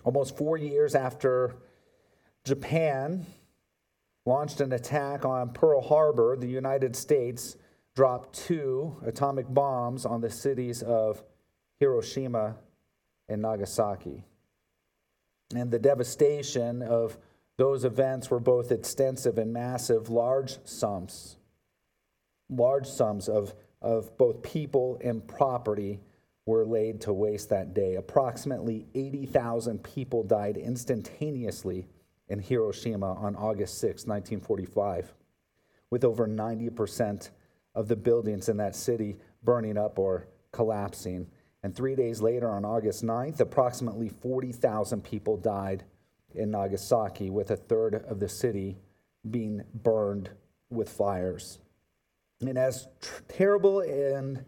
Almost 4 years after Japan launched an attack on Pearl Harbor, the United States dropped 2 atomic bombs on the cities of Hiroshima and Nagasaki. And the devastation of those events were both extensive and massive. Large sums of both people and property were laid to waste that day. Approximately 80,000 people died instantaneously in Hiroshima on August 6, 1945, with over 90% of the buildings in that city burning up or collapsing. And 3 days later, on August 9th, approximately 40,000 people died in Nagasaki, with a third of the city being burned with fires. And as terrible and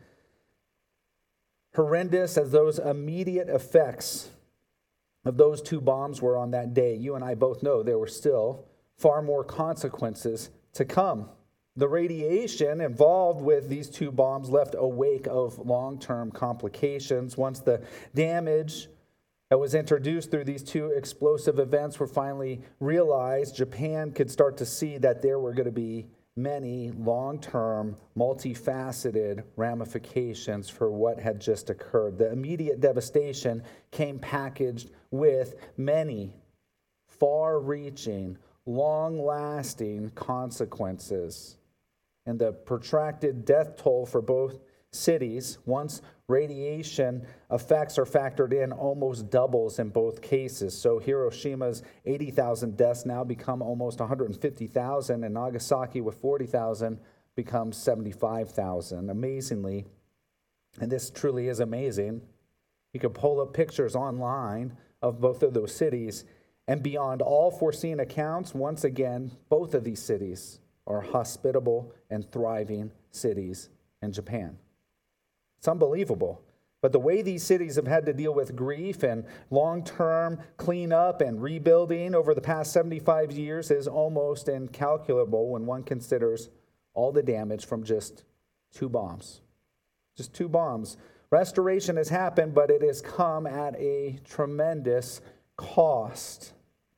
horrendous as those immediate effects of those 2 bombs were on that day, you and I both know there were still far more consequences to come. The radiation involved with these 2 bombs left a wake of long-term complications. Once the damage that was introduced through these 2 explosive events were finally realized, Japan could start to see that there were going to be many long-term, multifaceted ramifications for what had just occurred. The immediate devastation came packaged with many far-reaching, long-lasting consequences. And the protracted death toll for both cities, once radiation effects are factored in, almost doubles in both cases. So Hiroshima's 80,000 deaths now become almost 150,000, and Nagasaki with 40,000 becomes 75,000. Amazingly, and this truly is amazing, you can pull up pictures online of both of those cities, and beyond all foreseen accounts, once again, both of these cities are hospitable and thriving cities in Japan. It's unbelievable. But the way these cities have had to deal with grief and long-term cleanup and rebuilding over the past 75 years is almost incalculable when one considers all the damage from just 2 bombs. Just 2 bombs. Restoration has happened, but it has come at a tremendous cost.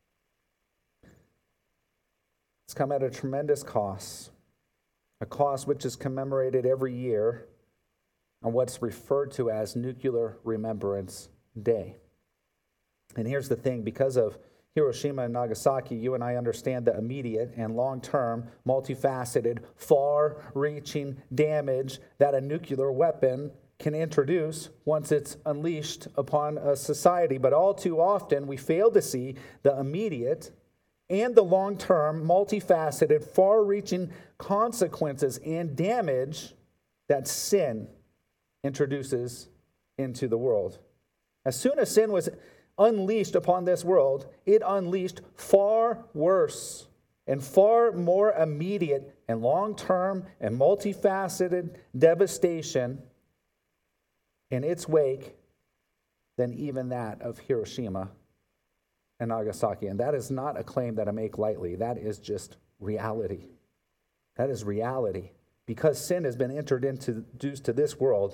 It's come at a tremendous cost. A cost which is commemorated every year on what's referred to as Nuclear Remembrance Day. And here's the thing, because of Hiroshima and Nagasaki, you and I understand the immediate and long-term, multifaceted, far-reaching damage that a nuclear weapon can introduce once it's unleashed upon a society. But all too often, we fail to see the immediate and the long-term, multifaceted, far-reaching consequences and damage that sin introduces into the world. As soon as sin was unleashed upon this world, it unleashed far worse and far more immediate and long-term and multifaceted devastation in its wake than even that of Hiroshima and Nagasaki. And that is not a claim that I make lightly. That is just reality. That is reality. Because sin has been introduced to this world,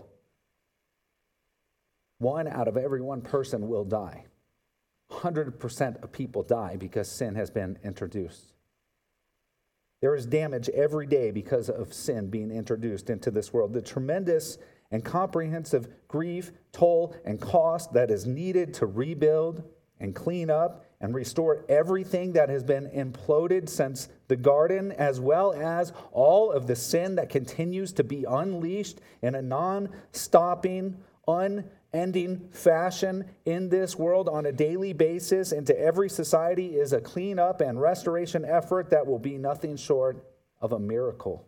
1 out of every 1 person will die. 100% of people die because sin has been introduced. There is damage every day because of sin being introduced into this world. The tremendous and comprehensive grief, toll, and cost that is needed to rebuild and clean up and restore everything that has been imploded since the garden, as well as all of the sin that continues to be unleashed in a non-stopping, unending fashion in this world on a daily basis into every society, is a cleanup and restoration effort that will be nothing short of a miracle.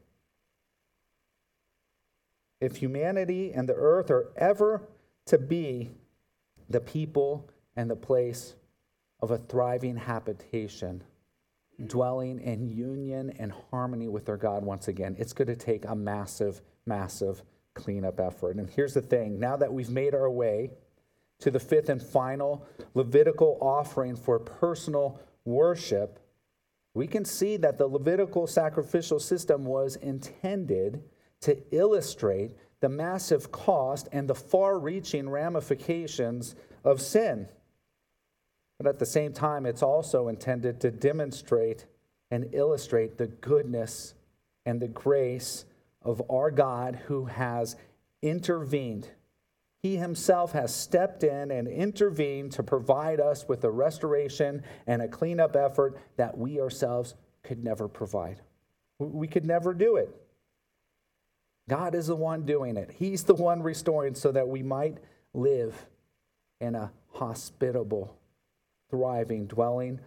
If humanity and the earth are ever to be the people and the place of a thriving habitation, dwelling in union and harmony with their God once again, it's going to take a massive, massive cleanup effort. And here's the thing. Now that we've made our way to the 5th and final Levitical offering for personal worship, we can see that the Levitical sacrificial system was intended to illustrate the massive cost and the far-reaching ramifications of sin. But at the same time, it's also intended to demonstrate and illustrate the goodness and the grace of our God who has intervened. He himself has stepped in and intervened to provide us with a restoration and a cleanup effort that we ourselves could never provide. We could never do it. God is the one doing it. He's the one restoring so that we might live in a hospitable, thriving, dwelling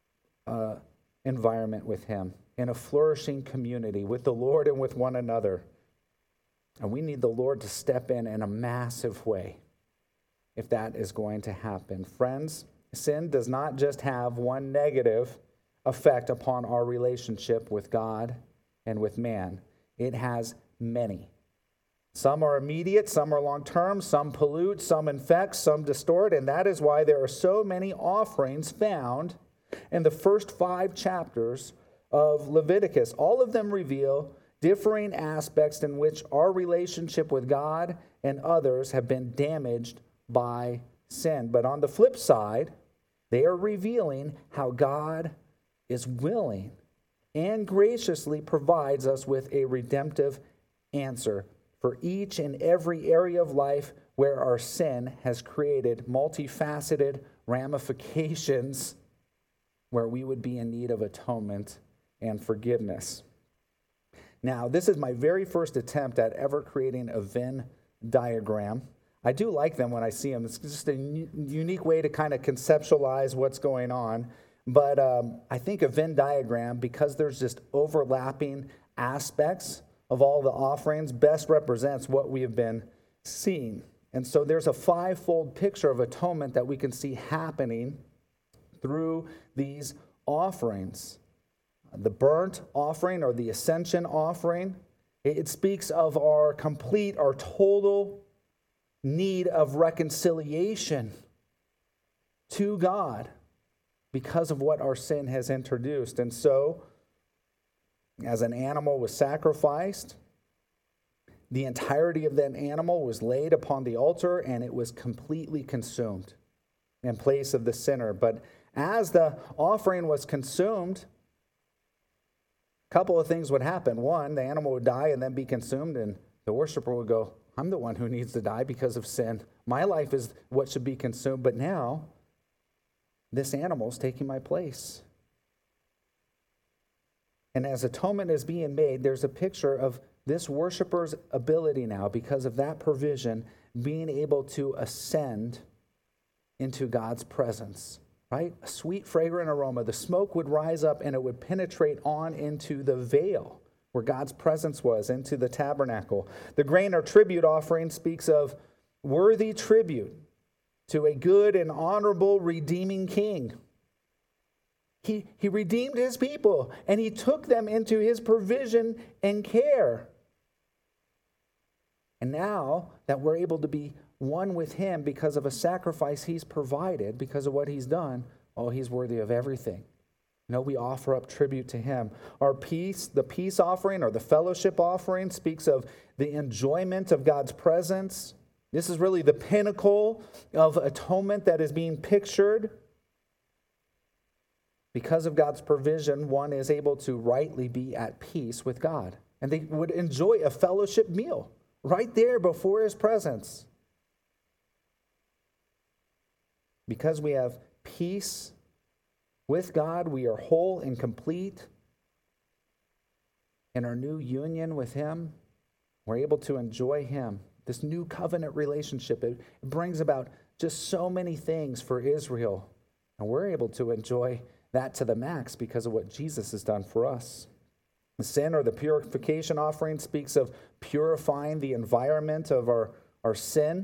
environment with him, in a flourishing community with the Lord and with one another. And we need the Lord to step in a massive way if that is going to happen. Friends, sin does not just have one negative effect upon our relationship with God and with man. It has many. Some are immediate, some are long-term, some pollute, some infect, some distort, and that is why there are so many offerings found in the first 5 chapters of Leviticus. All of them reveal differing aspects in which our relationship with God and others have been damaged by sin. But on the flip side, they are revealing how God is willing and graciously provides us with a redemptive answer for each and every area of life where our sin has created multifaceted ramifications where we would be in need of atonement and forgiveness. Now, this is my very first attempt at ever creating a Venn diagram. I do like them when I see them. It's just a unique way to kind of conceptualize what's going on. But I think a Venn diagram, because there's just overlapping aspects of all the offerings, best represents what we have been seeing. And so there's a 5-fold picture of atonement that we can see happening through these offerings. The burnt offering or the ascension offering, it speaks of our complete, our total need of reconciliation to God because of what our sin has introduced. And so, as an animal was sacrificed, the entirety of that animal was laid upon the altar and it was completely consumed in place of the sinner. But as the offering was consumed, a couple of things would happen. One, the animal would die and then be consumed, and the worshiper would go, I'm the one who needs to die because of sin. My life is what should be consumed, but now this animal is taking my place. And as atonement is being made, there's a picture of this worshiper's ability now, because of that provision, being able to ascend into God's presence. Right? A sweet, fragrant aroma. The smoke would rise up and it would penetrate on into the veil where God's presence was, into the tabernacle. The grain or tribute offering speaks of worthy tribute to a good and honorable redeeming king. He redeemed his people and he took them into his provision and care. And now that we're able to be one with him because of a sacrifice he's provided, because of what he's done, he's worthy of everything. We offer up tribute to him. The peace offering or the fellowship offering speaks of the enjoyment of God's presence. This is really the pinnacle of atonement that is being pictured. Because of God's provision, one is able to rightly be at peace with God. And they would enjoy a fellowship meal right there before his presence. Because we have peace with God, we are whole and complete in our new union with him. We're able to enjoy him. This new covenant relationship, it brings about just so many things for Israel. And we're able to enjoy that to the max because of what Jesus has done for us. The sin or the purification offering speaks of purifying the environment of our sin,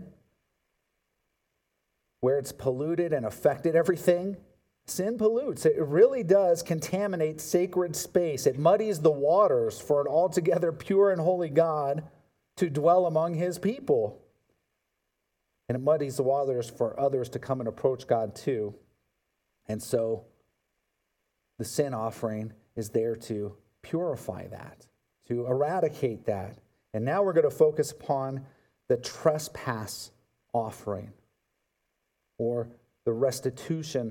where it's polluted and affected everything. Sin pollutes. It really does contaminate sacred space. It muddies the waters for an altogether pure and holy God to dwell among his people. And it muddies the waters for others to come and approach God too. And so the sin offering is there to purify that, to eradicate that. And now we're going to focus upon the trespass offering, or the restitution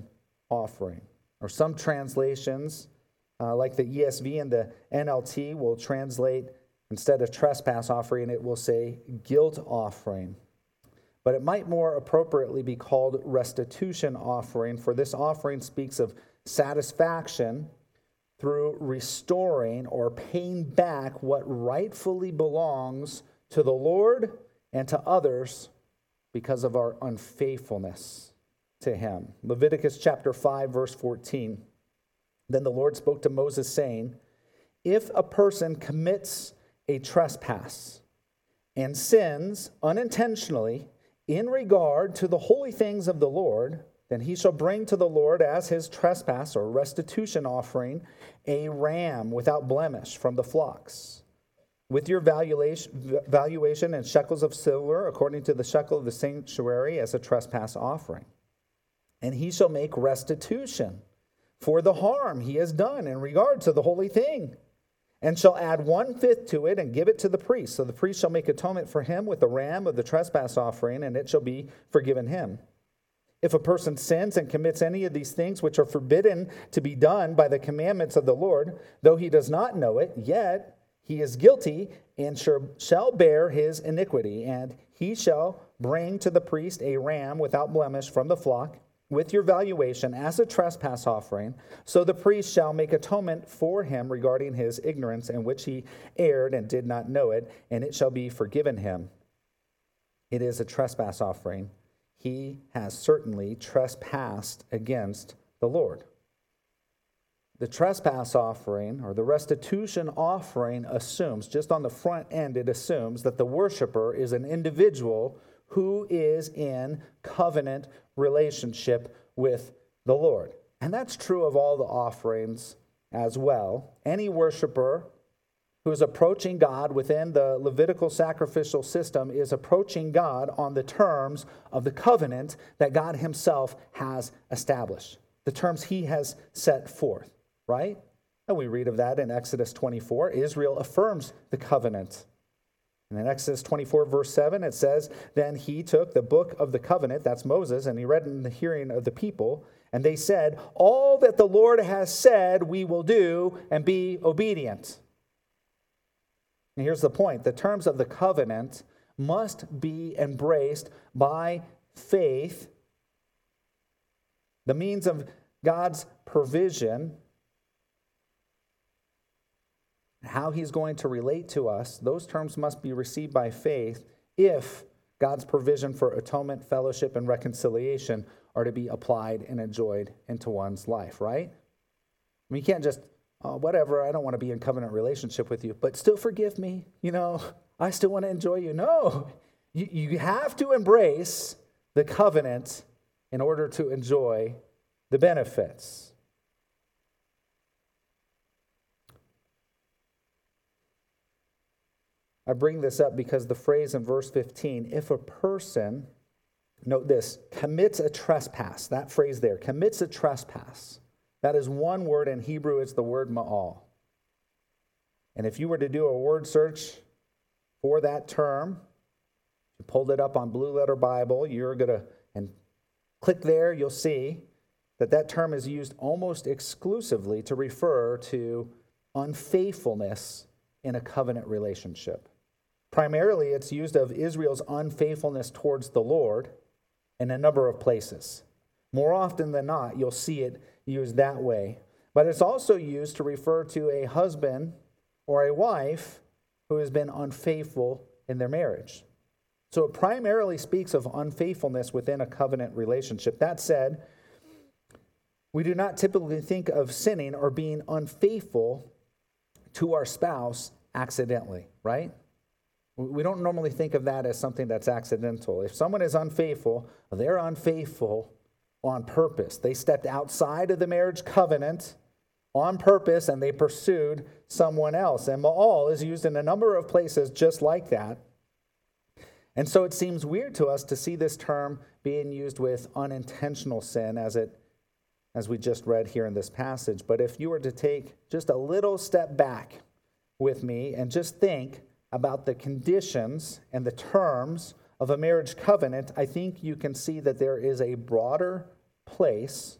offering. Or some translations, like the ESV and the NLT, will translate, instead of trespass offering, it will say guilt offering. But it might more appropriately be called restitution offering, for this offering speaks of satisfaction through restoring or paying back what rightfully belongs to the Lord and to others because of our unfaithfulness to him. Leviticus chapter 5, verse 14. Then the Lord spoke to Moses, saying, if a person commits a trespass and sins unintentionally in regard to the holy things of the Lord, then he shall bring to the Lord as his trespass or restitution offering a ram without blemish from the flocks, with your valuation in shekels of silver, according to the shekel of the sanctuary, as a trespass offering. And he shall make restitution for the harm he has done in regard to the holy thing, and shall add 1/5 to it and give it to the priest. So the priest shall make atonement for him with the ram of the trespass offering, and it shall be forgiven him. If a person sins and commits any of these things which are forbidden to be done by the commandments of the Lord, though he does not know it, yet he is guilty and shall bear his iniquity. And he shall bring to the priest a ram without blemish from the flock, with your valuation as a trespass offering. So the priest shall make atonement for him regarding his ignorance in which he erred and did not know it, and it shall be forgiven him. It is a trespass offering. He has certainly trespassed against the Lord. The trespass offering, or the restitution offering, assumes, just on the front end, it assumes that the worshiper is an individual who is in covenant relationship with the Lord. And that's true of all the offerings as well. Any worshiper who is approaching God within the Levitical sacrificial system is approaching God on the terms of the covenant that God himself has established, the terms he has set forth, right? And we read of that in Exodus 24. Israel affirms the covenant. And in Exodus 24, verse 7, it says, then he took the book of the covenant, that's Moses, and he read it in the hearing of the people, and they said, all that the Lord has said we will do, and be obedient. And here's the point. The terms of the covenant must be embraced by faith. The means of God's provision, how he's going to relate to us, those terms must be received by faith if God's provision for atonement, fellowship, and reconciliation are to be applied and enjoyed into one's life, right? I mean, you can't just, whatever, I don't want to be in covenant relationship with you, but still forgive me, I still want to enjoy you. No, you have to embrace the covenant in order to enjoy the benefits. I bring this up because the phrase in verse 15, if a person, note this, commits a trespass, that phrase there, commits a trespass, that is one word in Hebrew, it's the word ma'al. And if you were to do a word search for that term, you pulled it up on Blue Letter Bible, you're going to, and click there, you'll see that term is used almost exclusively to refer to unfaithfulness in a covenant relationship. Primarily, it's used of Israel's unfaithfulness towards the Lord in a number of places. More often than not, you'll see it used that way. But it's also used to refer to a husband or a wife who has been unfaithful in their marriage. So it primarily speaks of unfaithfulness within a covenant relationship. That said, we do not typically think of sinning or being unfaithful to our spouse accidentally, right? We don't normally think of that as something that's accidental. If someone is unfaithful, they're unfaithful on purpose. They stepped outside of the marriage covenant on purpose and they pursued someone else. And ma'al is used in a number of places just like that. And so it seems weird to us to see this term being used with unintentional sin as we just read here in this passage. But if you were to take just a little step back with me and just think about the conditions and the terms of a marriage covenant, I think you can see that there is a broader place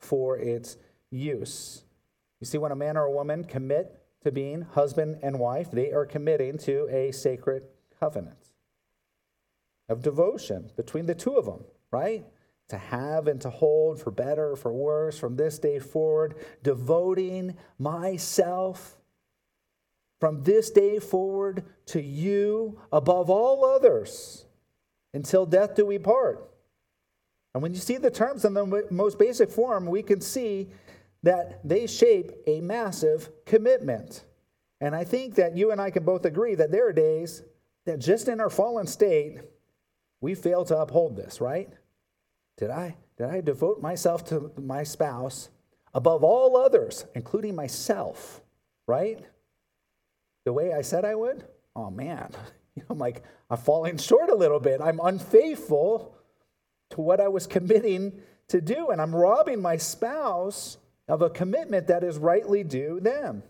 for its use. You see, when a man or a woman commit to being husband and wife, they are committing to a sacred covenant of devotion between the two of them, right? To have and to hold, for better or for worse, from this day forward, devoting myself from this day forward to you above all others, until death do we part. And when you see the terms in the most basic form, we can see that they shape a massive commitment. And I think that you and I can both agree that there are days that just in our fallen state, we fail to uphold this, right? Did I devote myself to my spouse above all others, including myself, right? The way I said I would? Oh man, I'm falling short a little bit. I'm unfaithful to what I was committing to do, and I'm robbing my spouse of a commitment that is rightly due them.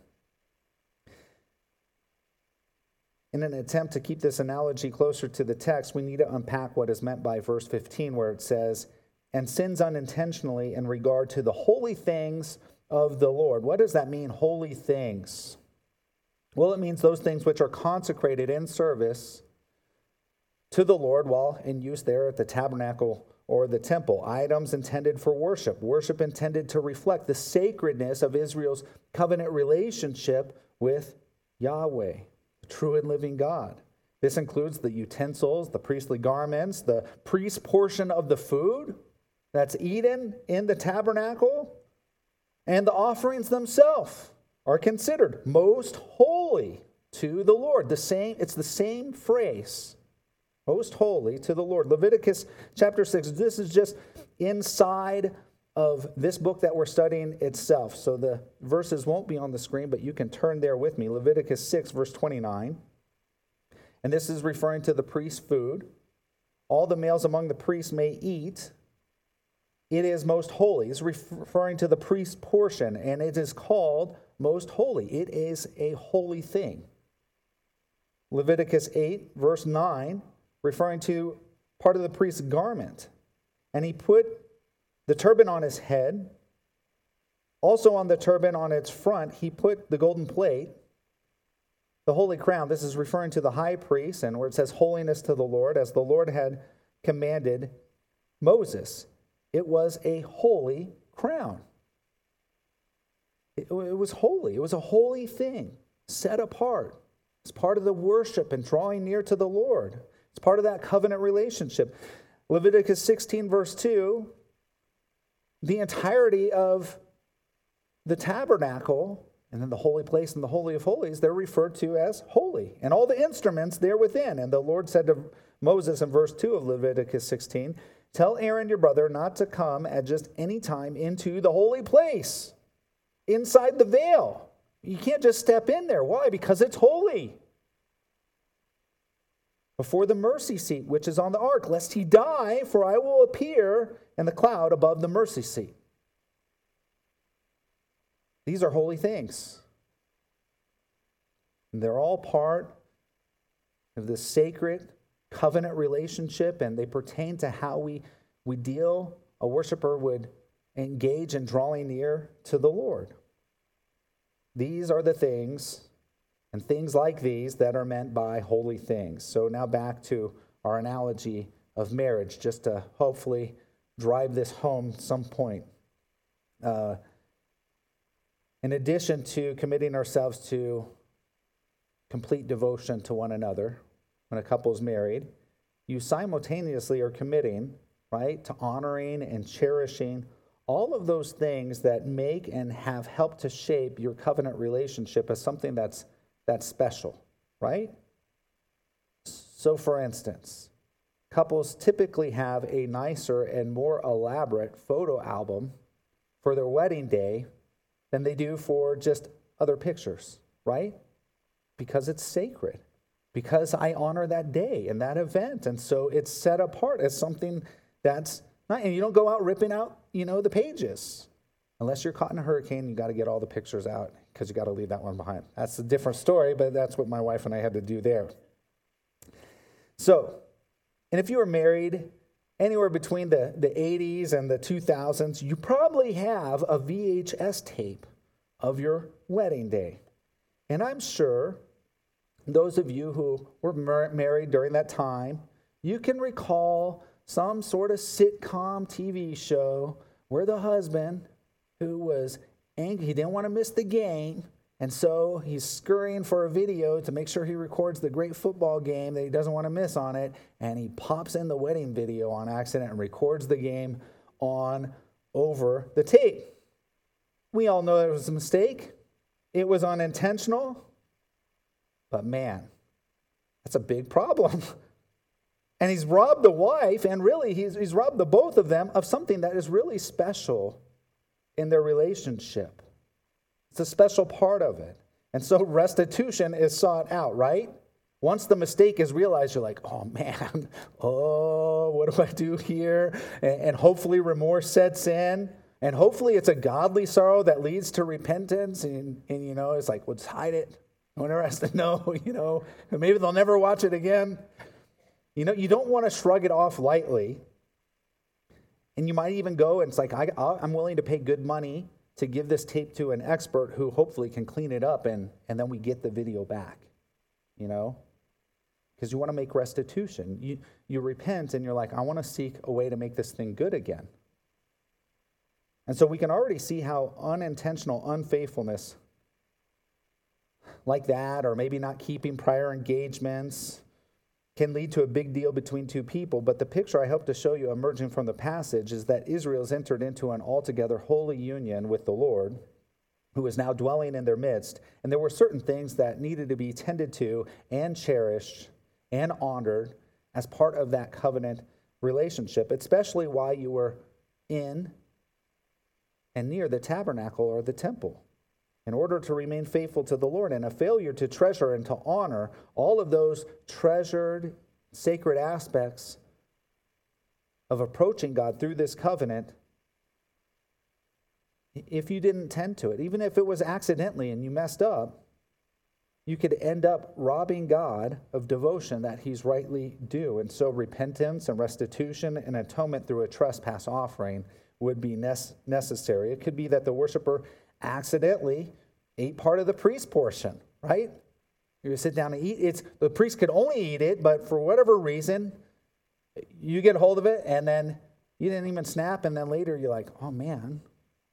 In an attempt to keep this analogy closer to the text, we need to unpack what is meant by verse 15, where it says, and sins unintentionally in regard to the holy things of the Lord. What does that mean, holy things? Well, it means those things which are consecrated in service to the Lord while in use there at the tabernacle or the temple. Items intended for worship. Worship intended to reflect the sacredness of Israel's covenant relationship with Yahweh, the true and living God. This includes the utensils, the priestly garments, the priest portion of the food that's eaten in the tabernacle, and the offerings themselves are considered most holy to the Lord. It's the same phrase, most holy to the Lord. Leviticus chapter 6, this is just inside of this book that we're studying itself. So the verses won't be on the screen, but you can turn there with me. Leviticus 6, verse 29. And this is referring to the priest's food. All the males among the priests may eat. It is most holy. It's referring to the priest's portion, and it is called most holy. It is a holy thing. Leviticus 8, verse 9, referring to part of the priest's garment. And he put the turban on his head. Also on the turban on its front, he put the golden plate, the holy crown. This is referring to the high priest, and where it says holiness to the Lord, as the Lord had commanded Moses. It was a holy crown. It was holy. It was a holy thing, set apart. It's part of the worship and drawing near to the Lord. It's part of that covenant relationship. Leviticus 16, verse 2, the entirety of the tabernacle, and then the holy place and the Holy of Holies, they're referred to as holy. And all the instruments there within. And the Lord said to Moses in verse 2 of Leviticus 16, tell Aaron your brother not to come at just any time into the holy place, inside the veil. You can't just step in there. Why? Because it's holy. Before the mercy seat, which is on the ark, lest he die, for I will appear in the cloud above the mercy seat. These are holy things. And they're all part of this sacred covenant relationship, and they pertain to how we a worshiper would engage in drawing near to the Lord. These are the things, and things like these, that are meant by holy things. So now back to our analogy of marriage, just to hopefully drive this home some point. In addition to committing ourselves to complete devotion to one another, when a couple is married, you simultaneously are committing, right, to honoring and cherishing all of those things that make and have helped to shape your covenant relationship as something that's special, right? So, for instance, couples typically have a nicer and more elaborate photo album for their wedding day than they do for just other pictures, right? Because it's sacred. Because I honor that day and that event. And so it's set apart as something that's not, and you don't go out ripping out, the pages. Unless you're caught in a hurricane, you got to get all the pictures out because you got to leave that one behind. That's a different story, but that's what my wife and I had to do there. So, and if you are married anywhere between the 80s and the 2000s, you probably have a VHS tape of your wedding day. And I'm sure those of you who were married during that time, you can recall some sort of sitcom TV show where the husband, who was angry, he didn't want to miss the game, and so he's scurrying for a video to make sure he records the great football game that he doesn't want to miss on it, and he pops in the wedding video on accident and records the game on over the tape. We all know it was a mistake. It was unintentional. But man, that's a big problem. And he's robbed the wife, and really he's robbed the both of them of something that is really special in their relationship. It's a special part of it. And so restitution is sought out, right? Once the mistake is realized, you're like, oh man, what do I do here? And hopefully remorse sets in. And hopefully it's a godly sorrow that leads to repentance. And it's like, let's hide it. No one ever has to know, and maybe they'll never watch it again. You don't want to shrug it off lightly. And you might even go, and it's like, I'm willing to pay good money to give this tape to an expert who hopefully can clean it up, and then we get the video back, because you want to make restitution. You repent, and you're like, I want to seek a way to make this thing good again. And so we can already see how unintentional unfaithfulness like that, or maybe not keeping prior engagements, can lead to a big deal between two people. But the picture I hope to show you emerging from the passage is that Israel's entered into an altogether holy union with the Lord, who is now dwelling in their midst. And there were certain things that needed to be tended to and cherished and honored as part of that covenant relationship, especially while you were in and near the tabernacle or the temple, in order to remain faithful to the Lord. And a failure to treasure and to honor all of those treasured sacred aspects of approaching God through this covenant, if you didn't tend to it, even if it was accidentally and you messed up, you could end up robbing God of devotion that he's rightly due. And so repentance and restitution and atonement through a trespass offering would be necessary. It could be that the worshiper accidentally ate part of the priest portion, right? You sit down and eat. The priest could only eat it, but for whatever reason, you get hold of it, and then you didn't even snap, and then later you're like, oh man,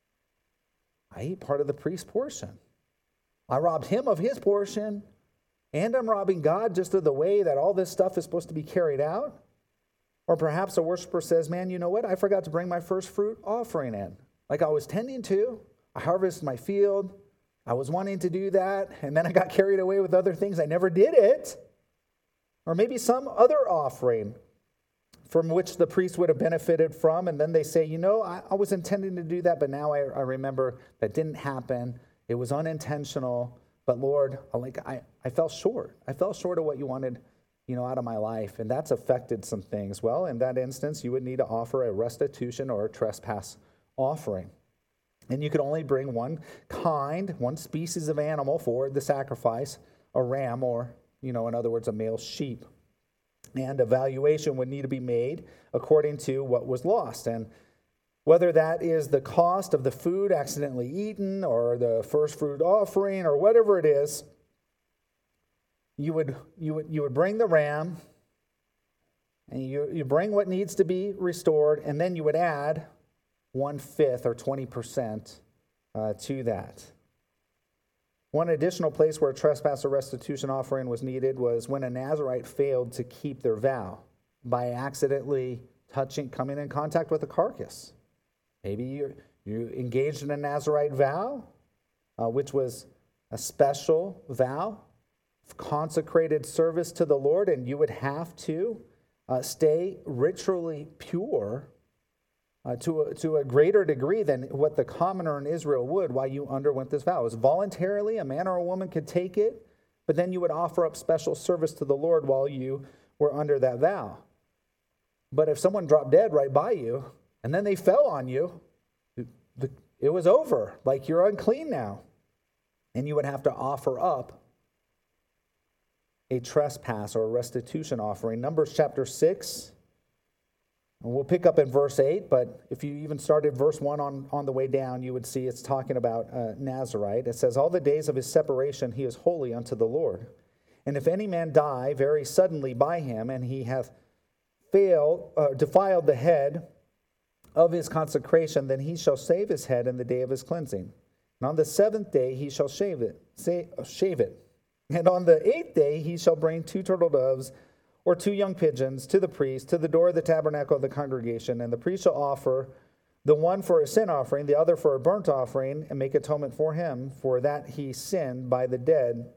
I ate part of the priest portion. I robbed him of his portion, and I'm robbing God just of the way that all this stuff is supposed to be carried out. Or perhaps a worshiper says, man, you know what? I forgot to bring my first fruit offering in. Like I was tending to. I harvested my field. I was wanting to do that, and then I got carried away with other things. I never did it. Or maybe some other offering from which the priest would have benefited from, and then they say, I was intending to do that, but now I remember that didn't happen. It was unintentional, but Lord, I fell short. I fell short of what you wanted, out of my life, and that's affected some things. Well, in that instance, you would need to offer a restitution or a trespass offering. And you could only bring one species of animal for the sacrifice, a ram or, in other words, a male sheep. And a valuation would need to be made according to what was lost. And whether that is the cost of the food accidentally eaten or the first fruit offering or whatever it is, you would bring the ram, and you bring what needs to be restored, and then you would add 1/5 or 20% to that. One additional place where a trespass or restitution offering was needed was when a Nazirite failed to keep their vow by accidentally coming in contact with a carcass. Maybe you engaged in a Nazirite vow, which was a special vow of consecrated service to the Lord, and you would have to stay ritually pure to a greater degree than what the commoner in Israel would while you underwent this vow. It was voluntarily, a man or a woman could take it, but then you would offer up special service to the Lord while you were under that vow. But if someone dropped dead right by you, and then they fell on you, it was over. Like, you're unclean now. And you would have to offer up a trespass or a restitution offering. Numbers chapter 6, And we'll pick up in verse 8, but if you even started verse 1 on the way down, you would see it's talking about Nazirite. It says, all the days of his separation he is holy unto the Lord. And if any man die very suddenly by him, and he hath defiled the head of his consecration, then he shall shave his head in the day of his cleansing. And on the 7th day he shall shave it. And on the 8th day he shall bring 2 turtle doves, or 2 young pigeons, to the priest, to the door of the tabernacle of the congregation. And the priest shall offer the one for a sin offering, the other for a burnt offering, and make atonement for him, for that he sinned by the dead,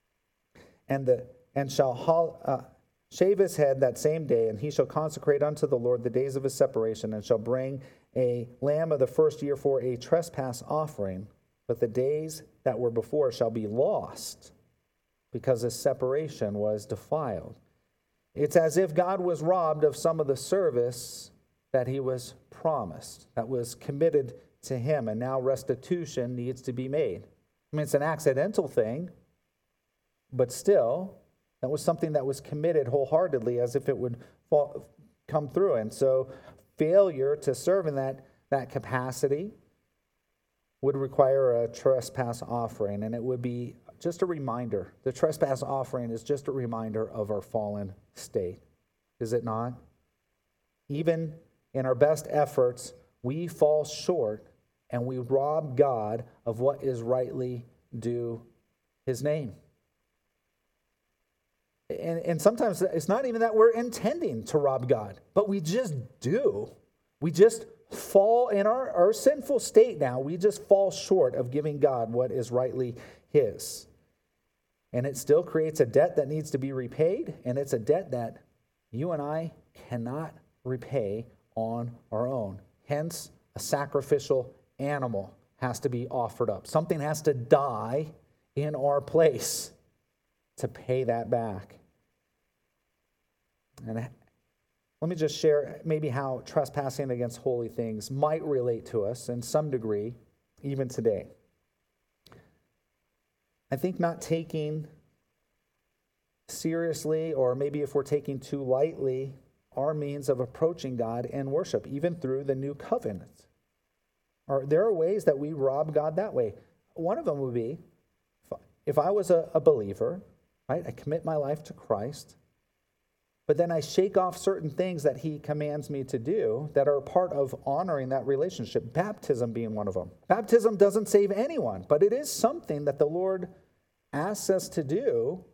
and shall shave his head that same day, and he shall consecrate unto the Lord the days of his separation, and shall bring a lamb of the first year for a trespass offering. But the days that were before shall be lost, because his separation was defiled. It's as if God was robbed of some of the service that he was promised, that was committed to him, and now restitution needs to be made. I mean, it's an accidental thing, but still, that was something that was committed wholeheartedly, as if it would come through. And so failure to serve in that capacity would require a trespass offering, and it would be just a reminder. The trespass offering is just a reminder of our fallen state, is it not? Even in our best efforts, we fall short and we rob God of what is rightly due his name. And sometimes it's not even that we're intending to rob God, but we just do. We just fall in our sinful state now. We just fall short of giving God what is rightly his. And it still creates a debt that needs to be repaid, and it's a debt that you and I cannot repay on our own. Hence, a sacrificial animal has to be offered up. Something has to die in our place to pay that back. And let me just share maybe how trespassing against holy things might relate to us in some degree, even today. I think not taking seriously, or maybe if we're taking too lightly, our means of approaching God in worship, even through the new covenant. There are ways that we rob God that way. One of them would be, if I was a believer, right, I commit my life to Christ, but then I shake off certain things that he commands me to do that are part of honoring that relationship, baptism being one of them. Baptism doesn't save anyone, but it is something that the Lord asks us to do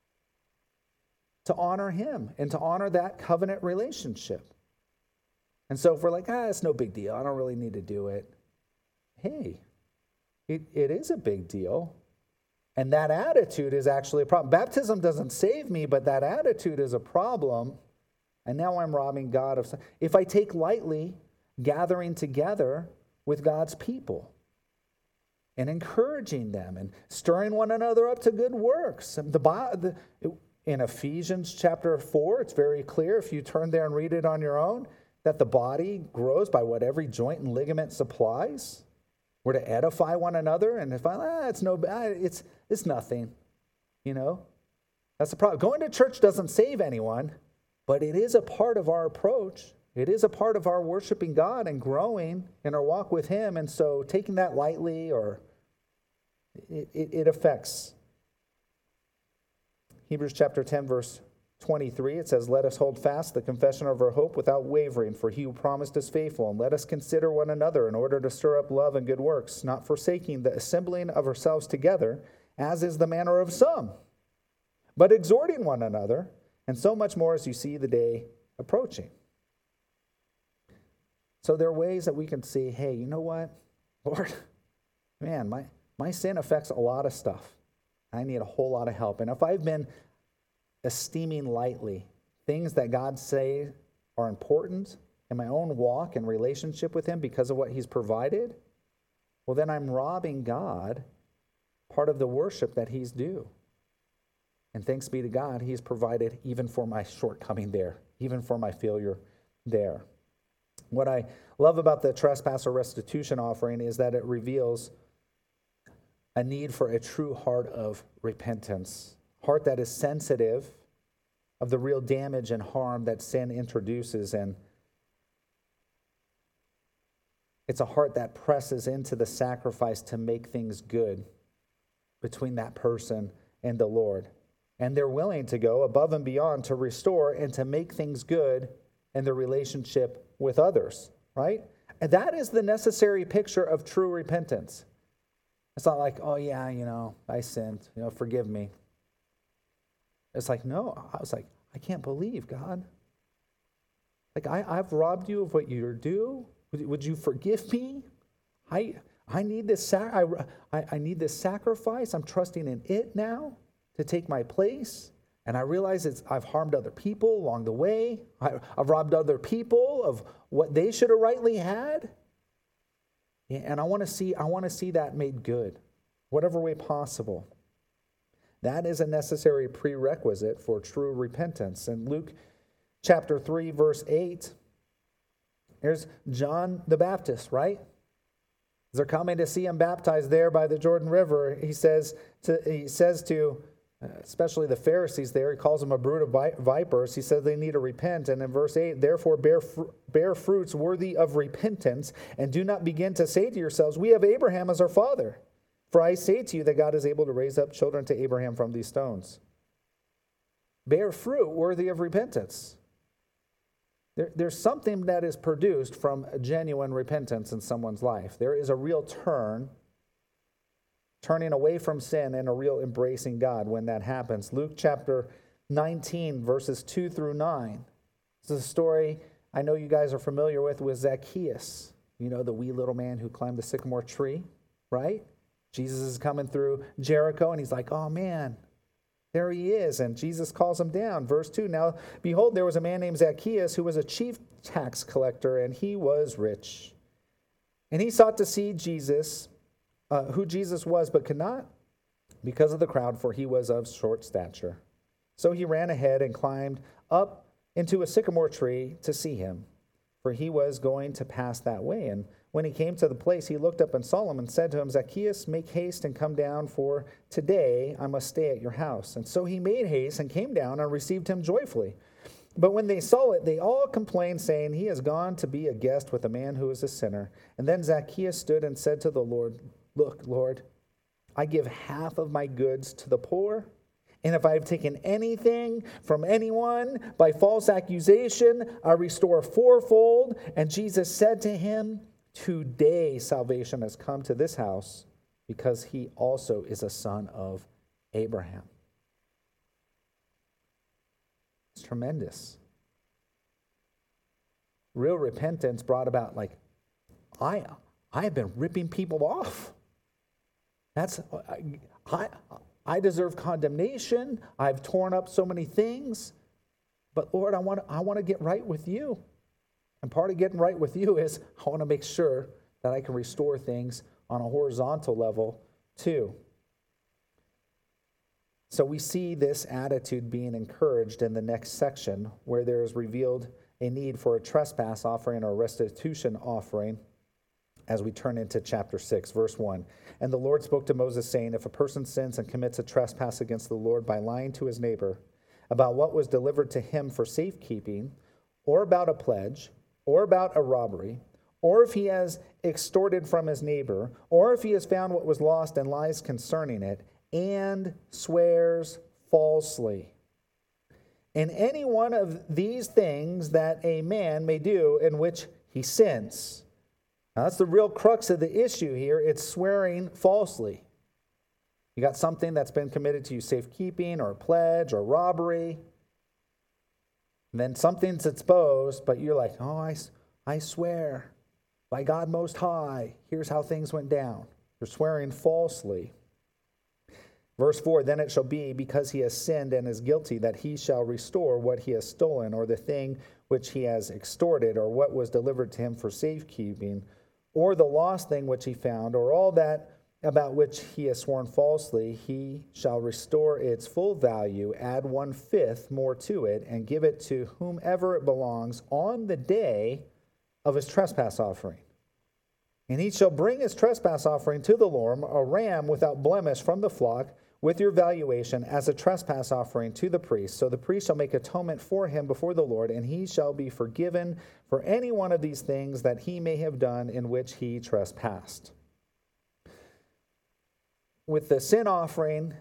to honor him and to honor that covenant relationship. And so if we're like, it's no big deal, I don't really need to do it. Hey, it is a big deal. And that attitude is actually a problem. Baptism doesn't save me, but that attitude is a problem. And now I'm robbing God of something. If I take lightly gathering together with God's people and encouraging them and stirring one another up to good works. In Ephesians chapter 4, it's very clear, if you turn there and read it on your own, that the body grows by what every joint and ligament supplies. We're to edify one another, and if it's nothing, that's the problem. Going to church doesn't save anyone, but it is a part of our approach. It is a part of our worshiping God and growing in our walk with him, and so taking that lightly, or it affects. Hebrews chapter 10, verse 23, it says, let us hold fast the confession of our hope without wavering, for he who promised is faithful. And let us consider one another in order to stir up love and good works, not forsaking the assembling of ourselves together, as is the manner of some, but exhorting one another, and so much more as you see the day approaching. So there are ways that we can see, hey, you know what? Lord, man, my sin affects a lot of stuff. I need a whole lot of help. And if I've been esteeming lightly things that God say are important in my own walk and relationship with him because of what he's provided, well, then I'm robbing God part of the worship that he's due. And thanks be to God, he's provided even for my shortcoming there, even for my failure there. What I love about the trespass or restitution offering is that it reveals a need for a true heart of repentance, heart that is sensitive of the real damage and harm that sin introduces. And It's a heart that presses into the sacrifice to make things good between that person and the Lord. And they're willing to go above and beyond to restore and to make things good in their relationship with others, right? And that is the necessary picture of true repentance. It's not like, oh yeah, I sinned, forgive me. It's like, no, I was like, I can't believe, God. Like, I've robbed you of what you're due. Would you forgive me? I need this I need this sacrifice. I'm trusting in it now to take my place. And I realize I've harmed other people along the way. I've robbed other people of what they should have rightly had. And I want to see that made good, whatever way possible. That is a necessary prerequisite for true repentance. In Luke chapter 3, verse 8, there's John the Baptist, right? As they're coming to see him baptized there by the Jordan River, he says to especially the Pharisees there, he calls them a brood of vipers. He says they need to repent. And in verse 8, therefore bear fruits worthy of repentance, and do not begin to say to yourselves, we have Abraham as our father. For I say to you that God is able to raise up children to Abraham from these stones. Bear fruit worthy of repentance. There's something that is produced from a genuine repentance in someone's life. There is a real turning away from sin and a real embracing God when that happens. Luke chapter 19, verses 2 through 9. This is a story I know you guys are familiar with Zacchaeus. The wee little man who climbed the sycamore tree, right? Jesus is coming through Jericho, and he's like, oh man, there he is. And Jesus calls him down. Verse 2, now behold, there was a man named Zacchaeus who was a chief tax collector, and he was rich. And he sought to see Jesus, who Jesus was, but could not because of the crowd, for he was of short stature. So he ran ahead and climbed up into a sycamore tree to see him, for he was going to pass that way. And when he came to the place, he looked up and saw him and said to him, Zacchaeus, make haste and come down, for today I must stay at your house. And so he made haste and came down and received him joyfully. But when they saw it, they all complained, saying, he has gone to be a guest with a man who is a sinner. And then Zacchaeus stood and said to the Lord, look, Lord, I give half of my goods to the poor. And if I have taken anything from anyone by false accusation, I restore fourfold. And Jesus said to him, today salvation has come to this house, because he also is a son of Abraham. It's tremendous. Real repentance brought about, like, I have been ripping people off. I deserve condemnation. I've torn up so many things. But Lord, I want to get right with you. And part of getting right with you is I want to make sure that I can restore things on a horizontal level too. So we see this attitude being encouraged in the next section, where there is revealed a need for a trespass offering or restitution offering, as we turn into chapter 6, verse 1. And the Lord spoke to Moses, saying, if a person sins and commits a trespass against the Lord by lying to his neighbor about what was delivered to him for safekeeping, or about a pledge, or about a robbery, or if he has extorted from his neighbor, or if he has found what was lost and lies concerning it, and swears falsely. In any one of these things that a man may do in which he sins. Now, that's the real crux of the issue here. It's swearing falsely. You got something that's been committed to you, safekeeping or a pledge or robbery. And then something's exposed, but you're like, oh, I swear by God Most High, here's how things went down. You're swearing falsely. Verse 4, then it shall be, because he has sinned and is guilty, that he shall restore what he has stolen, or the thing which he has extorted, or what was delivered to him for safekeeping, or the lost thing which he found, or all that about which he has sworn falsely, he shall restore its full value, add 1/5 more to it, and give it to whomever it belongs on the day of his trespass offering. And he shall bring his trespass offering to the Lord, a ram without blemish from the flock, with your valuation as a trespass offering to the priest. So the priest shall make atonement for him before the Lord, and he shall be forgiven for any one of these things that he may have done in which he trespassed. With the sin offering,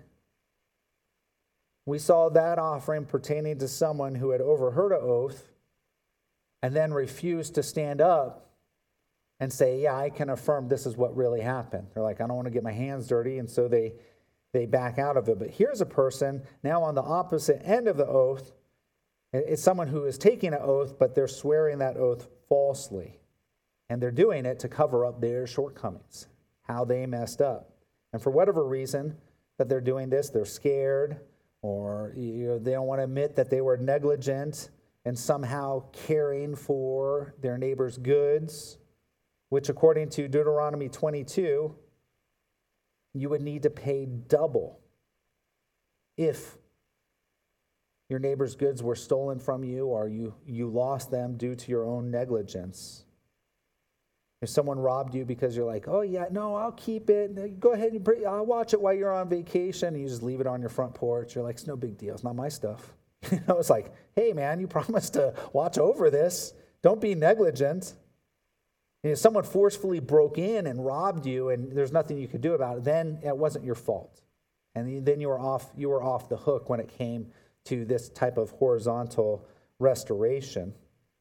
we saw that offering pertaining to someone who had overheard an oath and then refused to stand up and say, yeah, I can affirm this is what really happened. They're like, I don't want to get my hands dirty, and so they back out of it. But here's a person now on the opposite end of the oath. It's someone who is taking an oath, but they're swearing that oath falsely. And they're doing it to cover up their shortcomings, how they messed up. And for whatever reason that they're doing this, they're scared, or they don't want to admit that they were negligent and somehow caring for their neighbor's goods, which according to Deuteronomy 22, you would need to pay double if your neighbor's goods were stolen from you or you lost them due to your own negligence. If someone robbed you because you're like, oh yeah, no, I'll keep it. Go ahead and I'll watch it while you're on vacation. And you just leave it on your front porch. You're like, it's no big deal. It's not my stuff. It's like, hey man, you promised to watch over this. Don't be negligent. If someone forcefully broke in and robbed you and there's nothing you could do about it, then it wasn't your fault. And then you were off the hook when it came to this type of horizontal restoration.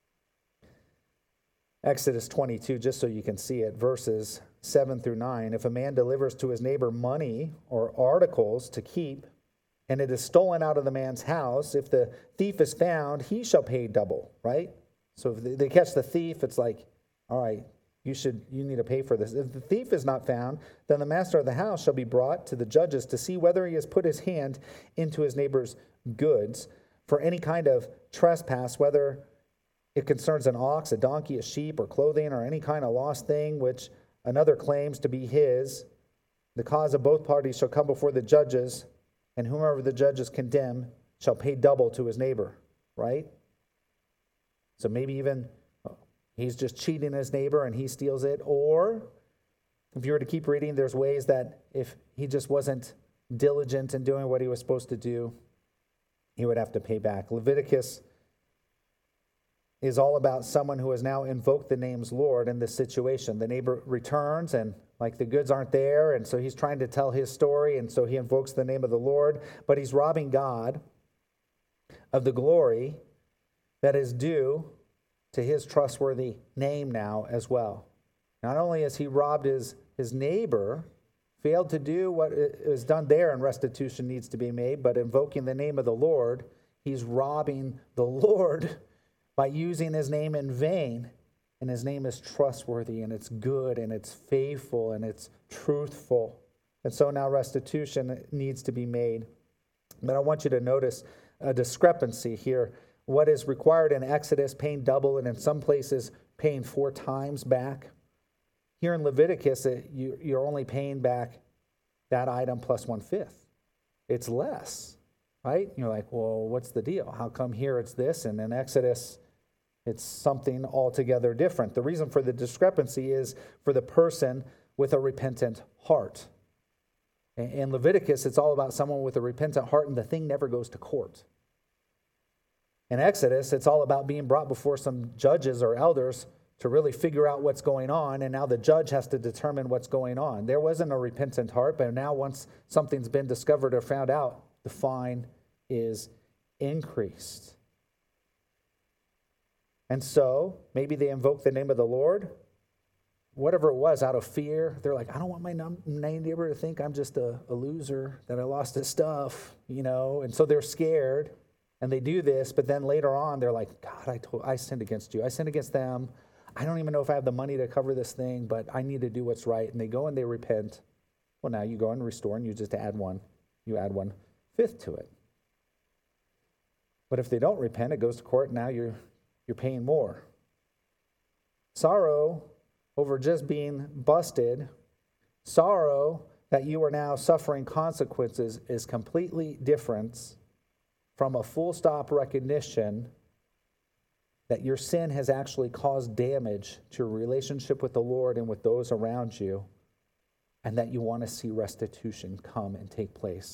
Exodus 22, just so you can see it, verses 7 through 9. If a man delivers to his neighbor money or articles to keep, and it is stolen out of the man's house, if the thief is found, he shall pay double, right? So if they catch the thief, it's like, all right, you need to pay for this. If the thief is not found, then the master of the house shall be brought to the judges to see whether he has put his hand into his neighbor's goods for any kind of trespass, whether it concerns an ox, a donkey, a sheep, or clothing, or any kind of lost thing which another claims to be his. The cause of both parties shall come before the judges, and whomever the judges condemn shall pay double to his neighbor, right? So maybe even he's just cheating his neighbor and he steals it. Or if you were to keep reading, there's ways that if he just wasn't diligent in doing what he was supposed to do, he would have to pay back. Leviticus is all about someone who has now invoked the name's Lord in this situation. The neighbor returns and like the goods aren't there, and so he's trying to tell his story, and so he invokes the name of the Lord, but he's robbing God of the glory that is due to his trustworthy name now as well. Not only has he robbed his neighbor, failed to do what is done there and restitution needs to be made, but invoking the name of the Lord, he's robbing the Lord by using his name in vain. And his name is trustworthy, and it's good, and it's faithful, and it's truthful. And so now restitution needs to be made. But I want you to notice a discrepancy here. What is required in Exodus, paying double, and in some places paying 4 times back. Here in Leviticus, you're only paying back that item plus 1/5. It's less, right? You're like, well, what's the deal? How come here it's this, and in Exodus it's something altogether different? The reason for the discrepancy is for the person with a repentant heart. In Leviticus, it's all about someone with a repentant heart, and the thing never goes to court. In Exodus, it's all about being brought before some judges or elders to really figure out what's going on, and now the judge has to determine what's going on. There wasn't a repentant heart, but now once something's been discovered or found out, the fine is increased. And so, maybe they invoke the name of the Lord, whatever it was, out of fear. They're like, I don't want my neighbor to think I'm just a loser, that I lost his stuff, and so they're scared, and they do this, but then later on, they're like, God, I sinned against you. I sinned against them. I don't even know if I have the money to cover this thing, but I need to do what's right. And they go and they repent. Well, now you go and restore, and you just add 1/5 to it. But if they don't repent, it goes to court, and now you're paying more. Sorrow over just being busted, sorrow that you are now suffering consequences is completely different from a full stop recognition that your sin has actually caused damage to your relationship with the Lord and with those around you, and that you want to see restitution come and take place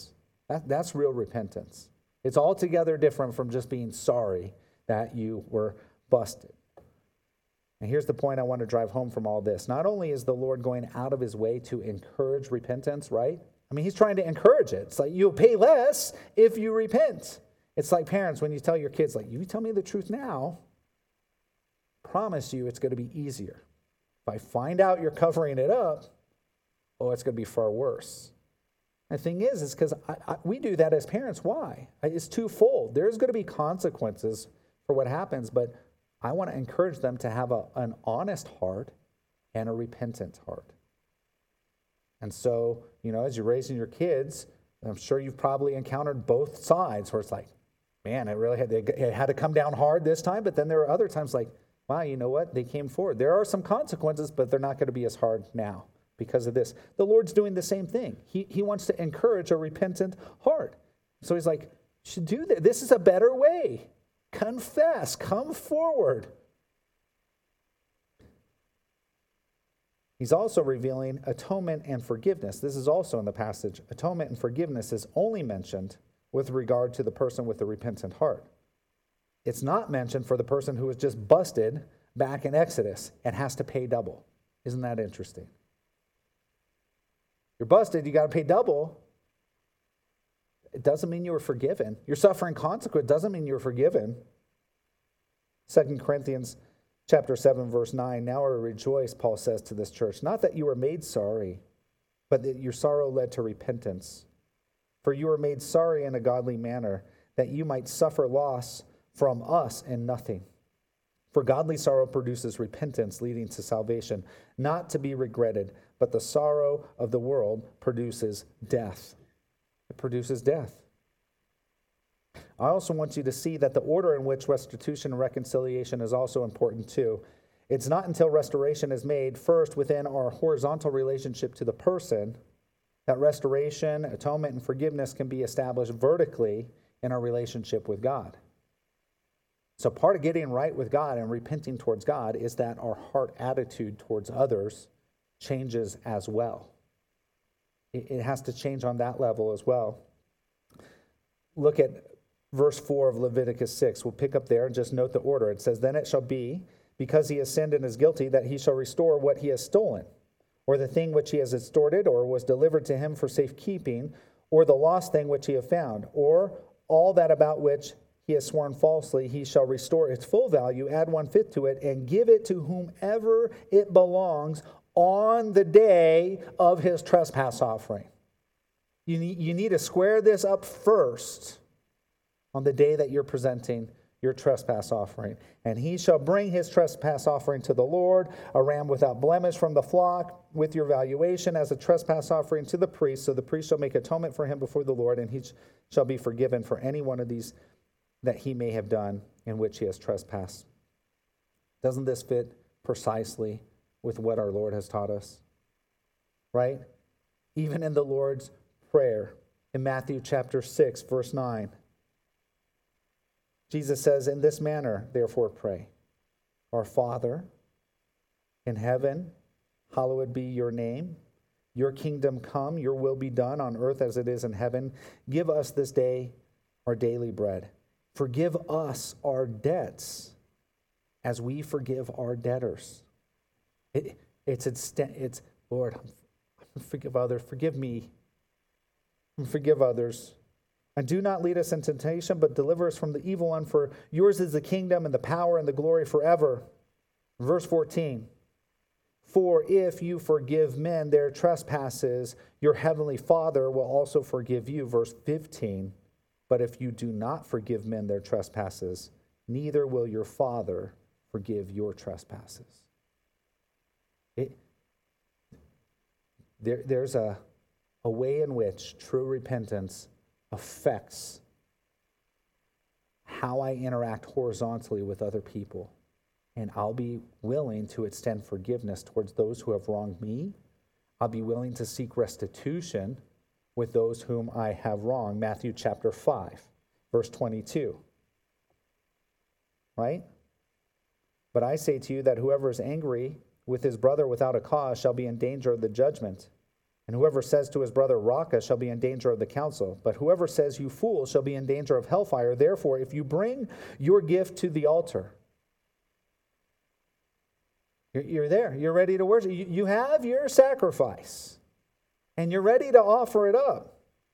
That's real repentance. It's altogether different from just being sorry that you were busted. And here's the point I want to drive home from all this. Not only is the Lord going out of his way to encourage repentance, right? I mean, he's trying to encourage it. It's like you'll pay less if you repent. It's like parents when you tell your kids, like, you tell me the truth now, promise you it's going to be easier. If I find out you're covering it up, it's going to be far worse. The thing is because we do that as parents. Why? It's twofold. There's going to be consequences for what happens, but I want to encourage them to have an honest heart and a repentant heart. And so, as you're raising your kids, I'm sure you've probably encountered both sides where it's like, man, it had to come down hard this time, but then there are other times like, wow, you know what? They came forward. There are some consequences, but they're not going to be as hard now because of this. The Lord's doing the same thing. He wants to encourage a repentant heart. So he's like, you should do this. This is a better way. Confess. Come forward. He's also revealing atonement and forgiveness. This is also in the passage. Atonement and forgiveness is only mentioned with regard to the person with the repentant heart. It's not mentioned for the person who was just busted back in Exodus and has to pay double. Isn't that interesting? You're busted, you got to pay double. It doesn't mean you were forgiven. You're suffering consequence. Doesn't mean you were forgiven. 2 Corinthians chapter 7, verse 9, now I rejoice, Paul says to this church, not that you were made sorry, but that your sorrow led to repentance. For you were made sorry in a godly manner, that you might suffer loss from us in nothing. For godly sorrow produces repentance, leading to salvation, not to be regretted, but the sorrow of the world produces death. It produces death. I also want you to see that the order in which restitution and reconciliation is also important too. It's not until restoration is made first within our horizontal relationship to the person that restoration, atonement, and forgiveness can be established vertically in our relationship with God. So part of getting right with God and repenting towards God is that our heart attitude towards others changes as well. It has to change on that level as well. Look at verse 4 of Leviticus 6. We'll pick up there and just note the order. It says, then it shall be, because he has sinned and is guilty, that he shall restore what he has stolen, or the thing which he has extorted, or was delivered to him for safekeeping, or the lost thing which he have found, or all that about which he has sworn falsely, he shall restore its full value, add 1/5 to it, and give it to whomever it belongs on the day of his trespass offering. You need to square this up first on the day that you're presenting your trespass offering. And he shall bring his trespass offering to the Lord, a ram without blemish from the flock, with your valuation as a trespass offering to the priest. So the priest shall make atonement for him before the Lord, and he shall be forgiven for any one of these that he may have done in which he has trespassed. Doesn't this fit precisely with what our Lord has taught us? Right? Even in the Lord's Prayer in Matthew chapter 6, verse 9, Jesus says, in this manner, therefore pray, our Father in heaven, hallowed be your name. Your kingdom come, your will be done on earth as it is in heaven. Give us this day our daily bread. Forgive us our debts as we forgive our debtors. It's Lord, forgive others, forgive me, and forgive others. And do not lead us into temptation, but deliver us from the evil one. For yours is the kingdom and the power and the glory forever. Verse 14. For if you forgive men their trespasses, your heavenly Father will also forgive you. Verse 15. But if you do not forgive men their trespasses, neither will your Father forgive your trespasses. There's a way in which true repentance affects how I interact horizontally with other people. And I'll be willing to extend forgiveness towards those who have wronged me. I'll be willing to seek restitution with those whom I have wronged. Matthew chapter 5, verse 22. Right? But I say to you that whoever is angry with his brother without a cause shall be in danger of the judgment. And whoever says to his brother, Raca, shall be in danger of the council. But whoever says, you fool, shall be in danger of hellfire. Therefore, if you bring your gift to the altar, you're there. You're ready to worship. You have your sacrifice, and you're ready to offer it up.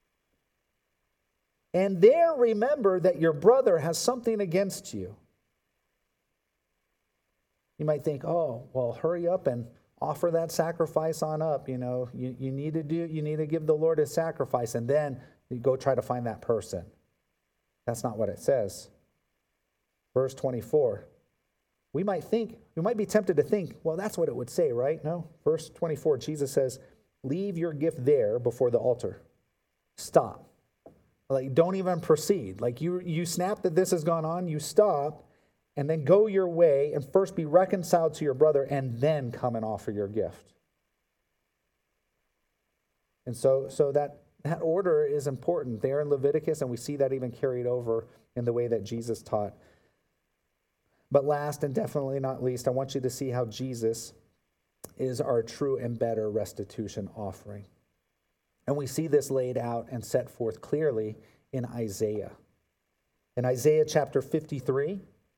And there remember that your brother has something against you. You might think, oh, well, hurry up and offer that sacrifice on up. You need to give the Lord a sacrifice, and then you go try to find that person. That's not what it says. Verse 24. We might be tempted to think, well, that's what it would say, right? No. Verse 24, Jesus says, leave your gift there before the altar. Stop. Like, don't even proceed. Like, you snap that this has gone on, you stop, and then go your way and first be reconciled to your brother and then come and offer your gift. And so that order is important there in Leviticus, and we see that even carried over in the way that Jesus taught. But last and definitely not least, I want you to see how Jesus is our true and better restitution offering. And we see this laid out and set forth clearly in Isaiah. In Isaiah chapter 53,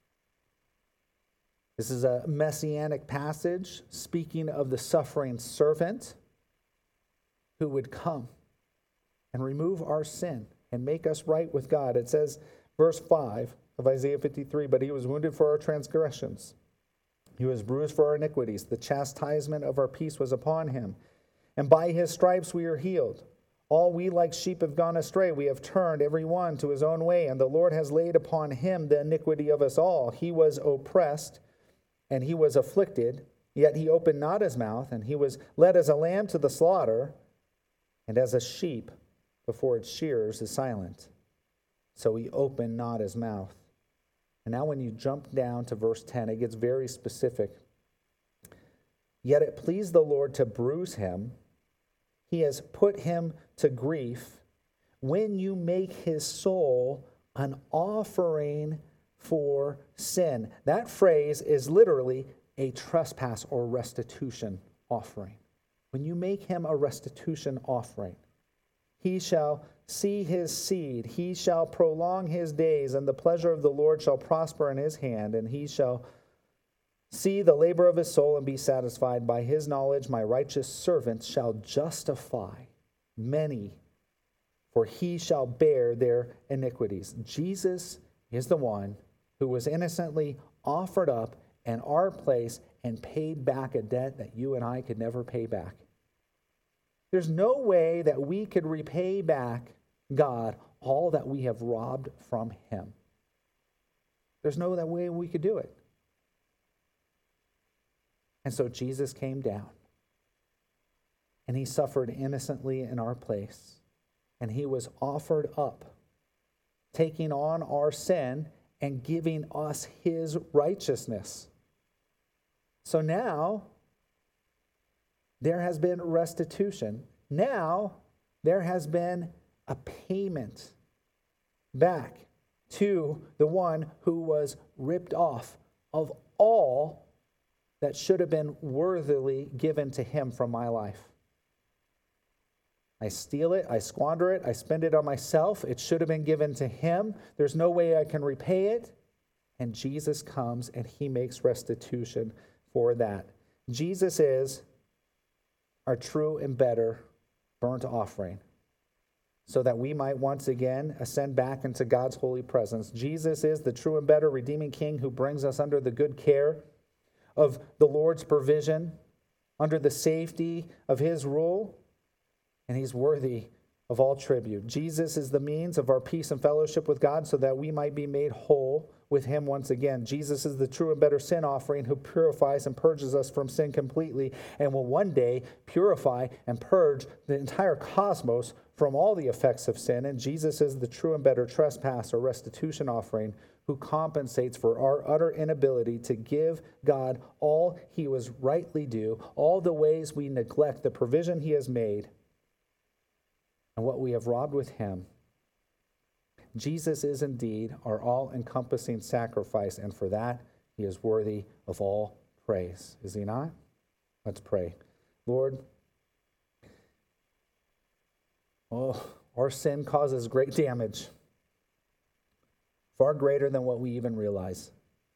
this is a messianic passage speaking of the suffering servant who would come and remove our sin and make us right with God. It says, verse 5 of Isaiah 53, but he was wounded for our transgressions. He was bruised for our iniquities. The chastisement of our peace was upon him. And by his stripes we are healed. All we like sheep have gone astray. We have turned every one to his own way. And the Lord has laid upon him the iniquity of us all. He was oppressed and he was afflicted, yet he opened not his mouth. And he was led as a lamb to the slaughter, and as a sheep before its shearers is silent, so he opened not his mouth. And now when you jump down to verse 10, it gets very specific. Yet it pleased the Lord to bruise him. He has put him to grief. When you make his soul an offering for sin. That phrase is literally a trespass or restitution offering. When you make him a restitution offering, he shall see his seed, he shall prolong his days, and the pleasure of the Lord shall prosper in his hand, and he shall see the labor of his soul and be satisfied. By his knowledge my righteous servant shall justify many, for he shall bear their iniquities. Jesus is the one who was innocently offered up in our place and paid back a debt that you and I could never pay back. There's no way that we could repay back God all that we have robbed from him. There's no that way we could do it. And so Jesus came down, and he suffered innocently in our place, and he was offered up, taking on our sin and giving us his righteousness. So now there has been restitution. Now there has been a payment back to the one who was ripped off of all that should have been worthily given to him from my life. I steal it, I squander it, I spend it on myself. It should have been given to him. There's no way I can repay it. And Jesus comes and he makes restitution for that. Jesus is our true and better burnt offering, so that we might once again ascend back into God's holy presence. Jesus is the true and better redeeming King who brings us under the good care of the Lord's provision, under the safety of his rule, and he's worthy of all tribute. Jesus is the means of our peace and fellowship with God, so that we might be made whole with him once again. Jesus is the true and better sin offering who purifies and purges us from sin completely, and will one day purify and purge the entire cosmos from all the effects of sin. And Jesus is the true and better trespass or restitution offering who compensates for our utter inability to give God all he was rightly due, all the ways we neglect the provision he has made, and what we have robbed with him. Jesus is indeed our all-encompassing sacrifice, and for that he is worthy of all praise. Is he not? Let's pray. Lord, Oh, our sin causes great damage, far greater than what we even realize.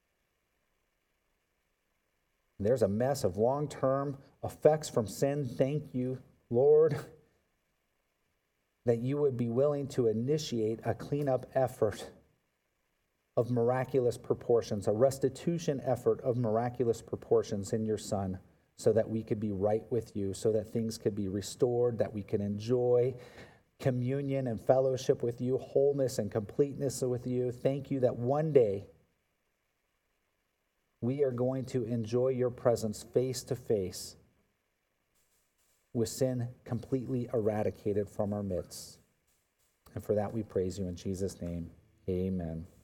There's a mess of long-term effects from sin. Thank you, Lord, that you would be willing to initiate a cleanup effort of miraculous proportions, a restitution effort of miraculous proportions in your Son, so that we could be right with you, so that things could be restored, that we can enjoy communion and fellowship with you, wholeness and completeness with you. Thank you that one day we are going to enjoy your presence face to face with sin completely eradicated from our midst. And for that we praise you in Jesus' name. Amen.